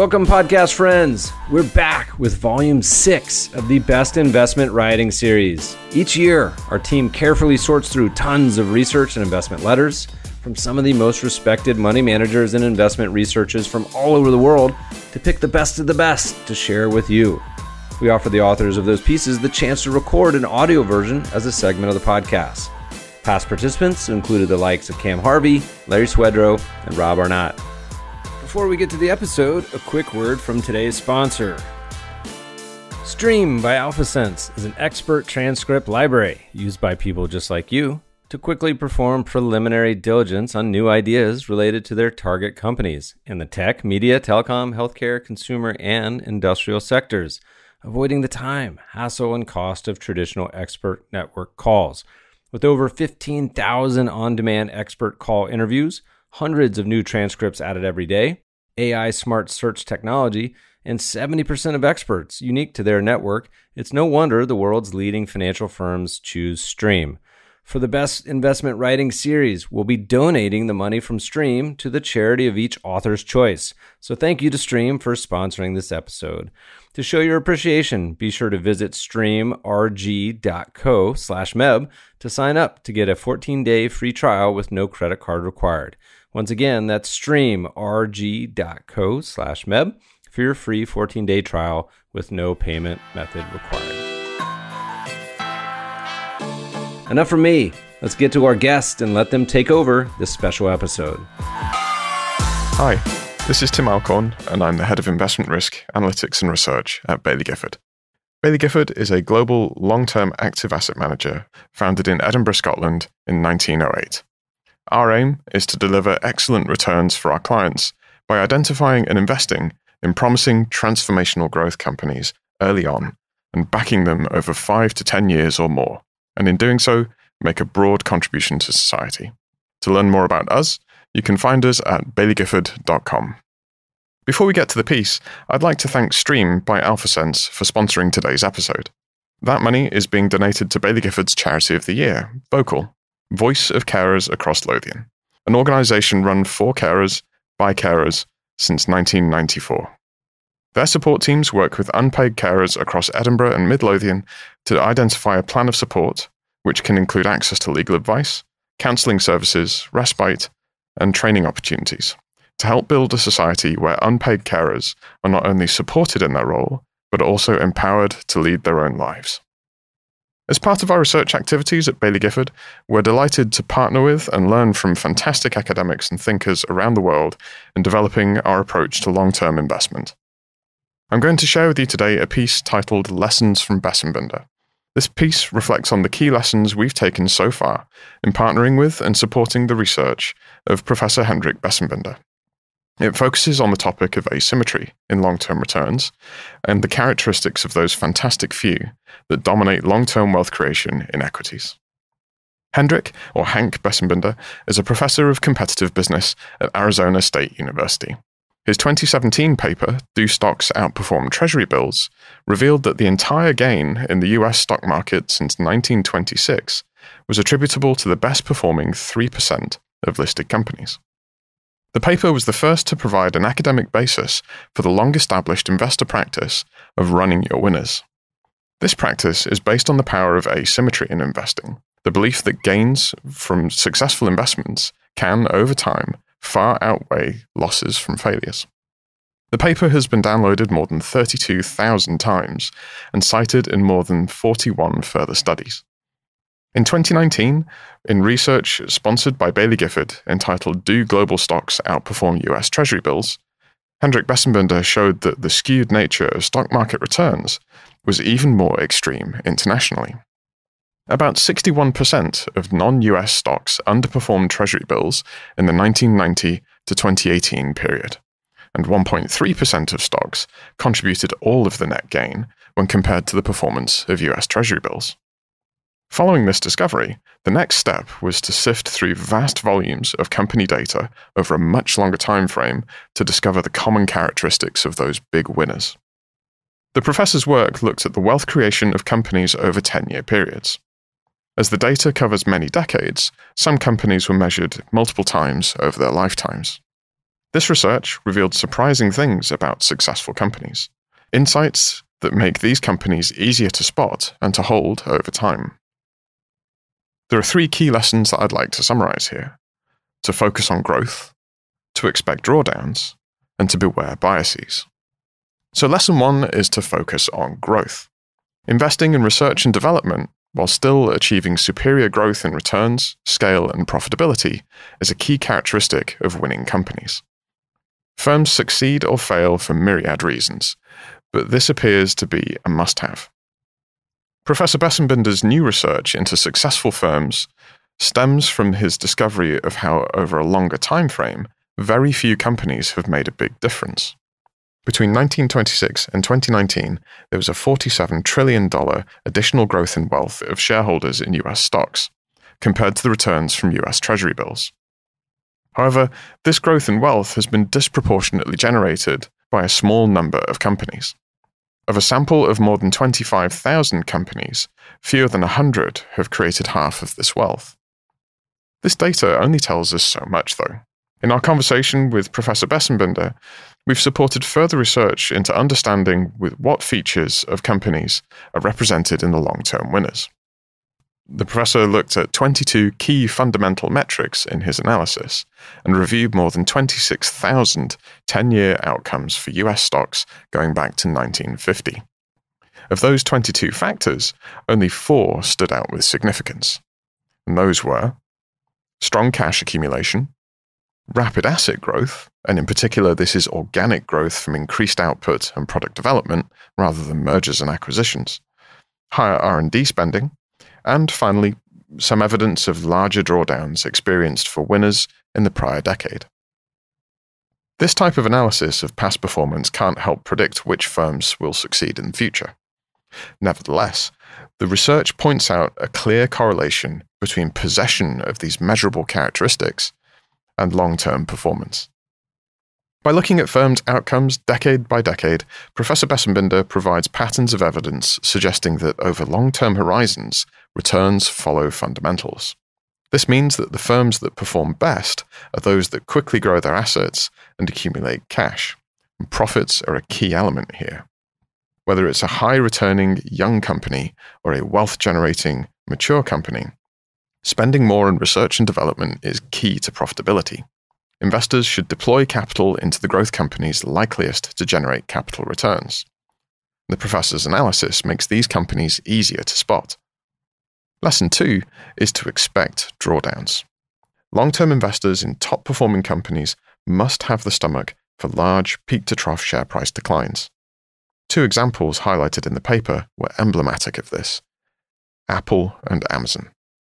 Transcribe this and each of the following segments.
Welcome, podcast friends. We're back with Volume 6 of the Best Investment Writing series. Each year, our team carefully sorts through tons of research and investment letters from some of the most respected money managers and investment researchers from all over the world to pick the best of the best to share with you. We offer the authors of those pieces the chance to record an audio version as a segment of the podcast. Past participants included the likes of Cam Harvey, Larry Swedroe, and Rob Arnott. Before we get to the episode, a quick word from today's sponsor. Stream by AlphaSense is an expert transcript library used by people just like you to quickly perform preliminary diligence on new ideas related to their target companies in the tech, media, telecom, healthcare, consumer, and industrial sectors, avoiding the time, hassle, and cost of traditional expert network calls. With over 15,000 on-demand expert call interviews, hundreds of new transcripts added every day, AI smart search technology, and 70% of experts unique to their network, it's no wonder the world's leading financial firms choose Stream. For the Best Investment Writing series, we'll be donating the money from Stream to the charity of each author's choice. So thank you to Stream for sponsoring this episode. To show your appreciation, be sure to visit streamrg.co/meb to sign up to get a 14-day free trial with no credit card required. Once again, that's streamrg.co/meb for your free 14-day trial with no payment method required. Enough from me. Let's get to our guest and let them take over this special episode. Hi, this is Tim Alcorn, and I'm the Head of Investment Risk, Analytics and Research at Baillie Gifford. Baillie Gifford is a global long-term active asset manager founded in Edinburgh, Scotland in 1908. Our aim is to deliver excellent returns for our clients by identifying and investing in promising transformational growth companies early on and backing them over 5 to 10 years or more, and in doing so, make a broad contribution to society. To learn more about us, you can find us at bailliegifford.com. Before we get to the piece, I'd like to thank Stream by AlphaSense for sponsoring today's episode. That money is being donated to Baillie Gifford's Charity of the Year, Vocal, Voice of Carers Across Lothian, an organisation run for carers, by carers, since 1994. Their support teams work with unpaid carers across Edinburgh and Mid-Lothian to identify a plan of support, which can include access to legal advice, counselling services, respite, and training opportunities, to help build a society where unpaid carers are not only supported in their role, but also empowered to lead their own lives. As part of our research activities at Baillie Gifford, we're delighted to partner with and learn from fantastic academics and thinkers around the world in developing our approach to long-term investment. I'm going to share with you today a piece titled Lessons from Bessenbinder. This piece reflects on the key lessons we've taken so far in partnering with and supporting the research of Professor Hendrik Bessenbinder. It focuses on the topic of asymmetry in long-term returns and the characteristics of those fantastic few that dominate long-term wealth creation in equities. Hendrik, or Hank Bessenbinder, is a professor of competitive business at Arizona State University. His 2017 paper, Do Stocks Outperform Treasury Bills, revealed that the entire gain in the US stock market since 1926 was attributable to the best-performing 3% of listed companies. The paper was the first to provide an academic basis for the long-established investor practice of running your winners. This practice is based on the power of asymmetry in investing, the belief that gains from successful investments can, over time, far outweigh losses from failures. The paper has been downloaded more than 32,000 times and cited in more than 41 further studies. In 2019, in research sponsored by Baillie Gifford entitled Do Global Stocks Outperform US Treasury Bills, Hendrik Bessenbinder showed that the skewed nature of stock market returns was even more extreme internationally. About 61% of non-US stocks underperformed Treasury bills in the 1990 to 2018 period, and 1.3% of stocks contributed all of the net gain when compared to the performance of US Treasury bills. Following this discovery, the next step was to sift through vast volumes of company data over a much longer time frame to discover the common characteristics of those big winners. The professor's work looked at the wealth creation of companies over 10-year periods. As the data covers many decades, some companies were measured multiple times over their lifetimes. This research revealed surprising things about successful companies, insights that make these companies easier to spot and to hold over time. There are 3 key lessons that I'd like to summarize here: to focus on growth, to expect drawdowns, and to beware biases. So lesson 1 is to focus on growth. Investing in research and development while still achieving superior growth in returns, scale, and profitability is a key characteristic of winning companies. Firms succeed or fail for myriad reasons, but this appears to be a must-have. Professor Bessenbinder's new research into successful firms stems from his discovery of how, over a longer time frame, very few companies have made a big difference. Between 1926 and 2019, there was a $47 trillion additional growth in wealth of shareholders in US stocks, compared to the returns from US Treasury bills. However, this growth in wealth has been disproportionately generated by a small number of companies. Of a sample of more than 25,000 companies, fewer than 100 have created half of this wealth. This data only tells us so much, though. In our conversation with Professor Bessenbinder, we've supported further research into understanding with what features of companies are represented in the long-term winners. The professor looked at 22 key fundamental metrics in his analysis and reviewed more than 26,000 10-year outcomes for US stocks going back to 1950. Of those 22 factors, only 4 stood out with significance. And those were strong cash accumulation, rapid asset growth, and in particular this is organic growth from increased output and product development rather than mergers and acquisitions, higher R&D spending, and finally, some evidence of larger drawdowns experienced for winners in the prior decade. This type of analysis of past performance can't help predict which firms will succeed in the future. Nevertheless, the research points out a clear correlation between possession of these measurable characteristics and long-term performance. By looking at firms' outcomes decade by decade, Professor Bessenbinder provides patterns of evidence suggesting that over long-term horizons, returns follow fundamentals. This means that the firms that perform best are those that quickly grow their assets and accumulate cash. And profits are a key element here. Whether it's a high-returning young company or a wealth-generating mature company, spending more on research and development is key to profitability. Investors should deploy capital into the growth companies likeliest to generate capital returns. The professor's analysis makes these companies easier to spot. Lesson 2 is to expect drawdowns. Long-term investors in top-performing companies must have the stomach for large peak-to-trough share price declines. 2 examples highlighted in the paper were emblematic of this: Apple and Amazon.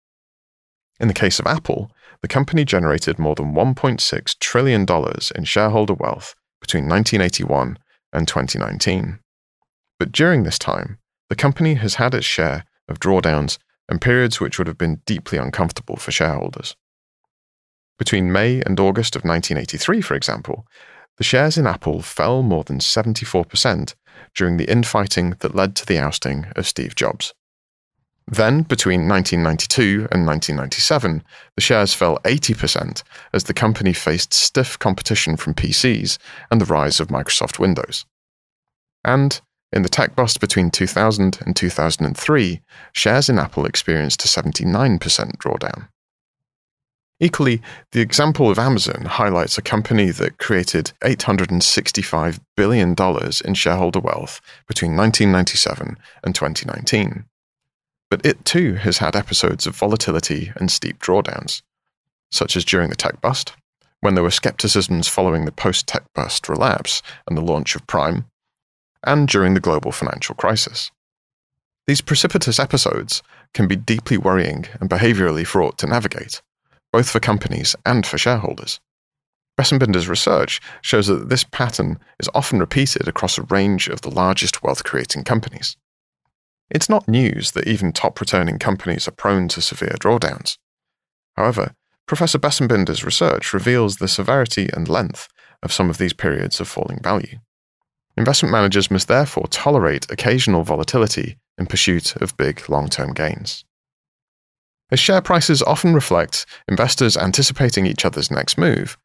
In the case of Apple, the company generated more than $1.6 trillion in shareholder wealth between 1981 and 2019. But during this time, the company has had its share of drawdowns and periods which would have been deeply uncomfortable for shareholders. Between May and August of 1983, for example, the shares in Apple fell more than 74% during the infighting that led to the ousting of Steve Jobs. Then, between 1992 and 1997, the shares fell 80% as the company faced stiff competition from PCs and the rise of Microsoft Windows. And, in the tech bust between 2000 and 2003, shares in Apple experienced a 79% drawdown. Equally, the example of Amazon highlights a company that created $865 billion in shareholder wealth between 1997 and 2019. But it too has had episodes of volatility and steep drawdowns, such as during the tech bust, when there were skepticisms following the post-tech bust relapse and the launch of Prime, and during the global financial crisis. These precipitous episodes can be deeply worrying and behaviorally fraught to navigate, both for companies and for shareholders. Bessenbinder's research shows that this pattern is often repeated across a range of the largest wealth-creating companies. It's not news that even top-returning companies are prone to severe drawdowns. However, Professor Bessenbinder's research reveals the severity and length of some of these periods of falling value. Investment managers must therefore tolerate occasional volatility in pursuit of big long-term gains. As share prices often reflect investors anticipating each other's next move,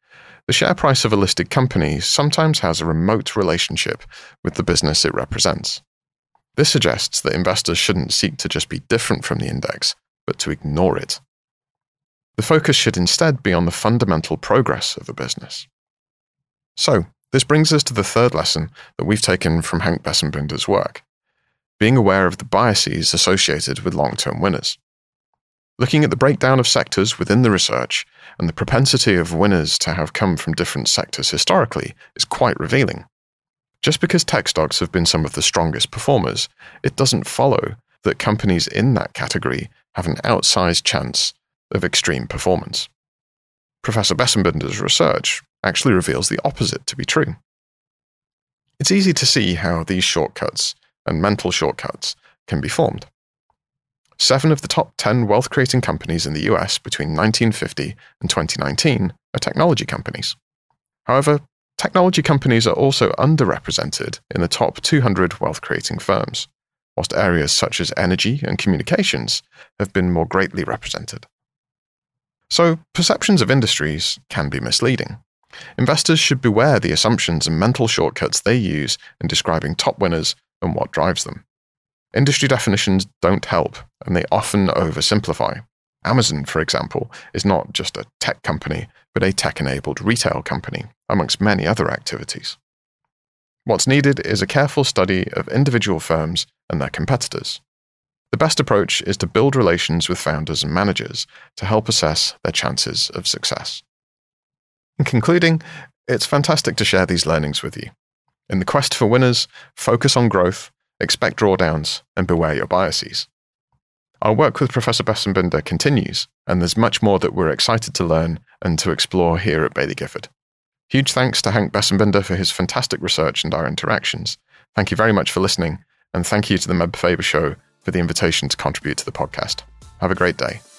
The share price of a listed company sometimes has a remote relationship with the business it represents. This suggests that investors shouldn't seek to just be different from the index, but to ignore it. The focus should instead be on the fundamental progress of a business. So, this brings us to the third lesson that we've taken from Hank Bessenbinder's work: being aware of the biases associated with long-term winners. Looking at the breakdown of sectors within the research and the propensity of winners to have come from different sectors historically is quite revealing. Just because tech stocks have been some of the strongest performers, it doesn't follow that companies in that category have an outsized chance of extreme performance. Professor Bessenbinder's research actually reveals the opposite to be true. It's easy to see how these shortcuts and mental shortcuts can be formed. 7 of the top 10 wealth-creating companies in the US between 1950 and 2019 are technology companies. However, technology companies are also underrepresented in the top 200 wealth-creating firms, whilst areas such as energy and communications have been more greatly represented. So, perceptions of industries can be misleading. Investors should beware the assumptions and mental shortcuts they use in describing top winners and what drives them. Industry definitions don't help, and they often oversimplify. Amazon, for example, is not just a tech company, but a tech-enabled retail company, amongst many other activities. What's needed is a careful study of individual firms and their competitors. The best approach is to build relations with founders and managers to help assess their chances of success. In concluding, it's fantastic to share these learnings with you. In the quest for winners, focus on growth, expect drawdowns, and beware your biases. Our work with Professor Bessenbinder continues, and there's much more that we're excited to learn and to explore here at Baillie Gifford. Huge thanks to Hank Bessenbinder for his fantastic research and our interactions. Thank you very much for listening, and thank you to the Meb Faber Show for the invitation to contribute to the podcast. Have a great day.